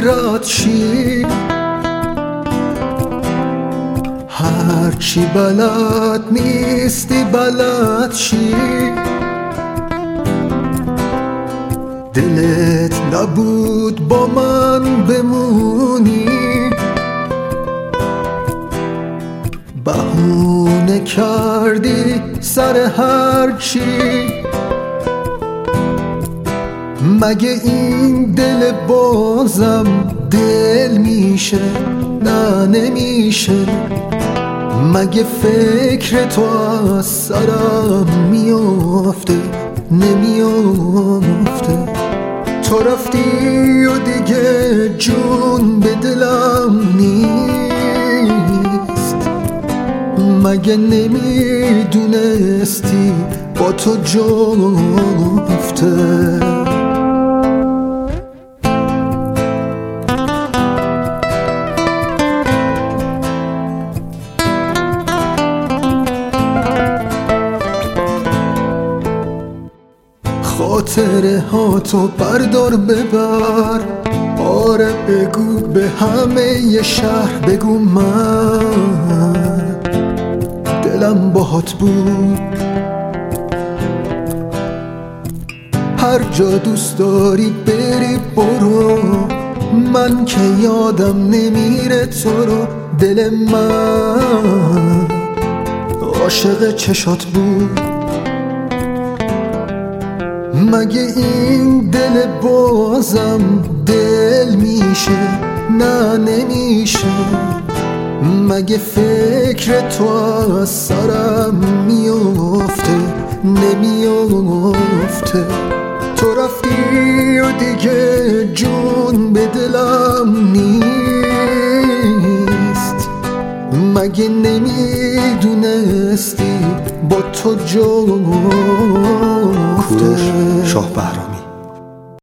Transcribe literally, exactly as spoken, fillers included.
رد شی، هرچی بلد نیستی بلد شی. دلت نبود با من بمونی، بهونه کردی سر هرچی. مگه این دل بازم دل میشه؟ نه نمیشه. مگه فکر تو از سرم میافته؟ نمیافته. تو رفتی و دیگه جون به دلم نیست. مگه نمیدونستی با تو جفته؟ خاطره ها تو بردار ببر. آره بگو به همه ی شهر بگو من دلم باهات بود. هر جا دوست داری بری برو، من که یادم نمیره تو رو. دل من عاشق چشات بود. مگه این دل بازم دل میشه؟ نه نمیشه. مگه فکر تو از سرم میافته؟ نمیافته. تو رفتی و دیگه جون به دلم نیست. مگه نمیدونستی با تو جفته؟ شاه بهرام.